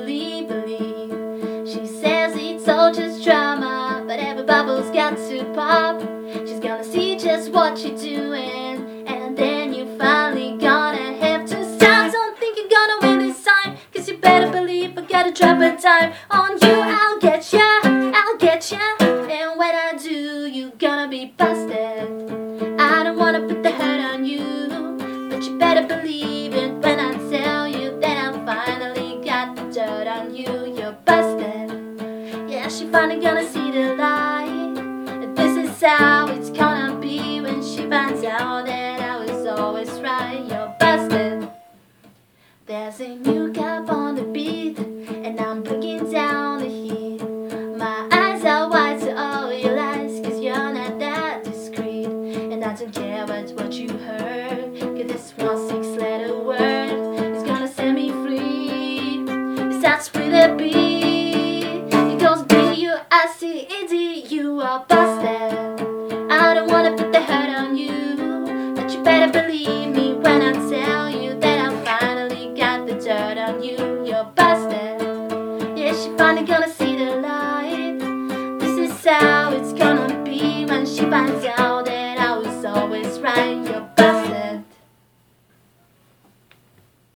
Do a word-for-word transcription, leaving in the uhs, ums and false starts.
believe, believe. She says it's all just drama, but every bubble's got to pop. She's gonna see just what you're doing, and then you finally gonna have to stop. Don't think you're gonna win this time, cause you better believe I gotta drop a dime on you. I'll get ya, I'll get ya, and when I do, you gonna be busted. I don't wanna put the hurt on you, but you better believe it when I tell you that I finally got the dirt on you. You're busted. Yeah, she finally gonna see the light. This is how it's gonna be when she finds out that I was always right. You're busted. There's a new cap on the beat, and I'm bringing down the heat. My eyes are wide to all your lies, cause you're not that discreet. And I don't care about what you heard, cause this one six letter word is gonna set me free. It starts with a B, it goes B U I C E D. You are busted. I don't wanna put the hurt on you, but you better believe me when I tell you that I finally got the dirt on you. You're busted. Yeah, she finally gonna see the light. This is how it's gonna be when she finds out